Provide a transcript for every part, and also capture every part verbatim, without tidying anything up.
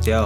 Yo.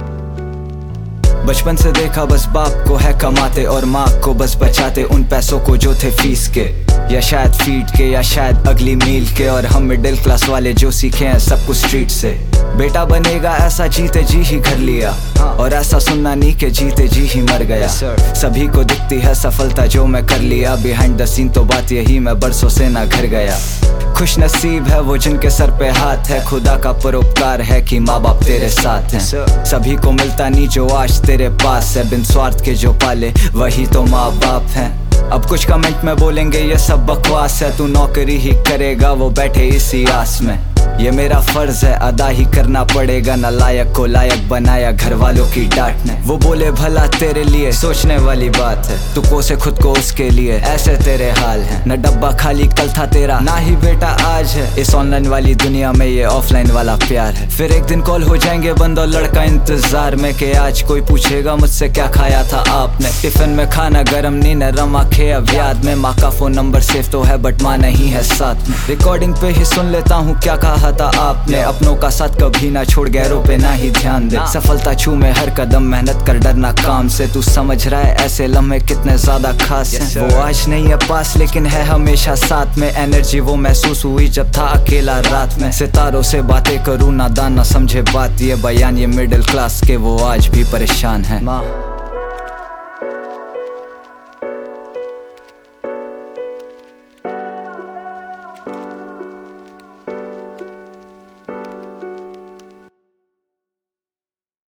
बचपन से देखा बस बाप को है कमाते और माँ को बस बचाते उन पैसों को जो थे फीस के, या शायद फीड के, या शायद अगली मील के। और हम मिडिल क्लास वाले जो सीखे हैं सब कुछ स्ट्रीट से। बेटा बनेगा ऐसा जीते जी ही घर लिया, और ऐसा सुनना नहीं के जीते जी ही मर गया। सभी को दिखती है सफलता जो मैं कर लिया, बिहाइंड द सीन तो बात यही मैं बरसों से ना घर गया। खुश नसीब है वो जिनके सर पे हाथ है, खुदा का परोपकार है कि माँ बाप तेरे साथ हैं। सभी को मिलता नहीं जो आज तेरे पास है, बिन स्वार्थ के जो पाले वही तो माँ बाप हैं। अब कुछ कमेंट में बोलेंगे ये सब बकवास है, तू नौकरी ही करेगा वो बैठे इसी आस में। ये मेरा फर्ज है अदा ही करना पड़ेगा, ना लायक को लायक बनाया घर वालों की डांट ने। वो बोले भला तेरे लिए सोचने वाली बात है, तू कोसे खुद को उसके लिए ऐसे तेरे हाल है। न डब्बा खाली कल था तेरा ना ही बेटा आज है, इस ऑनलाइन वाली दुनिया में ये ऑफलाइन वाला प्यार है। फिर एक दिन कॉल हो जाएंगे बंद और लड़का इंतजार में कि आज कोई पूछेगा मुझसे क्या खाया था आपने। टिफिन में खाना गरम नहीं नरम आखे अब याद में, माँ का फोन नंबर सेव तो है बट माँ नहीं है साथ में। रिकॉर्डिंग पे ही सुन लेता हूँ क्या कहा था आपने, अपनों का साथ कभी ना छोड़ गैरों पे ना ही ध्यान दे। सफलता छू में हर कदम मेहनत कर डरना काम से, तू समझ रहा है ऐसे लम्हे कितने ज्यादा खास हैं। वो आज नहीं है पास लेकिन है हमेशा साथ में, एनर्जी वो महसूस हुई जब था अकेला रात में। सितारों से बातें करूँ नादान ना समझे बात, ये बयान ये मिडिल क्लास के वो आज भी परेशान है।